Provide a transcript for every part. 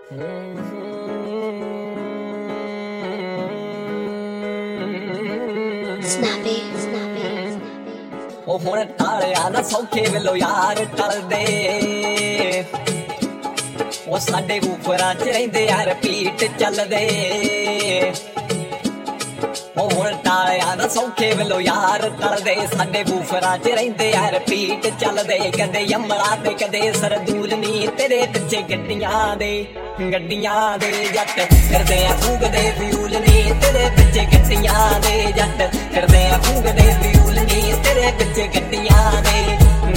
ਉਹ ਹੁਣ ਟਾਲਿਆ ਨਾ ਸੌਖੇ ਵੱਲੋਂ ਯਾਰ ਟਲਦੇ ਉਹ ਸਾਡੇ ਉਪਰਾਂ ਚ ਰਹਿੰਦੇ ਆ ਰਿਪੀਟ ਚੱਲਦੇ ਉਹ ਹੁਣ ਟਾਲਿਆ ਨਾ ਸੌਖੇ ਵੱਲੋਂ ਯਾਰ ਟਲਦੇ ਸਾਡੇ ਬੂਫਰਾਂ ਚ ਰਹਿੰਦੇ ਆ ਰਿਪੀਟ ਚੱਲਦੇ ਕਦੇ ਯਮਲਾ ਤੇ ਕਦੇ ਸਰਦੂਲ ਨੀ ਤੇਰੇ ਪਿੱਛੇ ਗੱਡੀਆਂ ਦੇ ਜੱਟ ਕਰਦੇ ਆ ਫੂਕਦੇ ਫਿਊਲ ਨੀ ਤੇਰੇ ਪਿੱਛੇ ਗੱਡੀਆਂ ਦੇ ਜੱਟ ਕਰਦੇ ਆ ਫੂਕਦੇ ਫਿਊਲ ਨੀ ਤੇਰੇ ਪਿੱਛੇ ਗੱਡੀਆਂ ਦੇ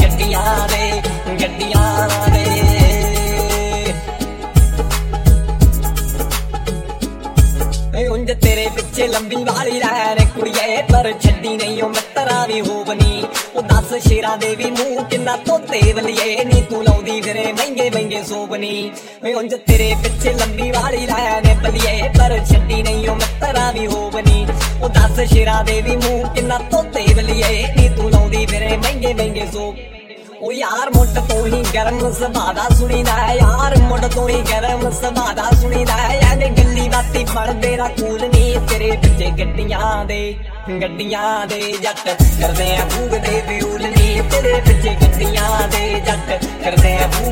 ਉਂਝ ਤੇਰੇ ਪਿੱਛੇ ਲੰਬੀ ਵਾਲੀ ਰਹਿ ਕੁੜੀਏ ਪਰ ਛੱਡੀ ਨਹੀਂ ਉਹ ਮਿੱਤਰਾਂ ਵੀ ਹੋਵਨੀ ਉਹ 10 ਸ਼ੇਰਾਂ ਦੇ ਵੀ ਮੂੰਹ ਕਿੰਨਾ ਤੋਤੇ ਵਲੀਏ ਨੀ ਤੂੰ ਲਾਉਂਦੀ ਫਿਰੇ ਮਹਿੰਗੇ ਸੋਬਨੀ ਉਂਝ ਤੇਰੇ ਪਿੱਛੇ ਲੰਬੀ ਵਾਲੀ ਰਹਿ ਨੇ ਬਲੀਏ ਪਰ ਛੱਡੀ ਨਹੀਂ ਉਹ ਮਿੱਤਰਾਂ ਵੀ ਹੋਵਨੀ ਉਹ 10 ਸ਼ੇਰਾਂ ਦੇ ਵੀ ਮੂੰਹ ਕਿੰਨਾ ਤੋਤੇ ਵਲੀਏ ਨੀ ਤੂੰ ਲਾਉਂਦੀ ਫਿਰੇ ਮਹਿੰਗੇ ਸੋਬ ਉਹ ਯਾਰ ਮੁੱਢ ਤੋਂ ਹੀ ਗਰਮ ਸੁਭਾਅ ਦਾ ਸੁਣੀਦਾ ਯਾਰ ਮੁੱਢ ਤੋਂ ਹੀ ਗਰਮ ਸੁਭਾਅ ਦਾ ਸੁਣੀਦਾ ਐਵੇਂ ਗੱਲੀ ਬਾਤੀ ਫੜਦੇ ਨਾ ਕੂਲ ਨੀ ਤੇਰੇ ਪਿੱਛੇ ਗੱਡੀਆਂ ਦੇ ਜੱਟ ਕਰਦੇ ਆ ਫੂਕਦੇ ਫਿਊਲ ਨੀ ਤੇਰੇ ਪਿੱਛੇ ਗੱਡੀਆਂ ਦੇ ਜੱਟ ਕਰਦੇ ਆ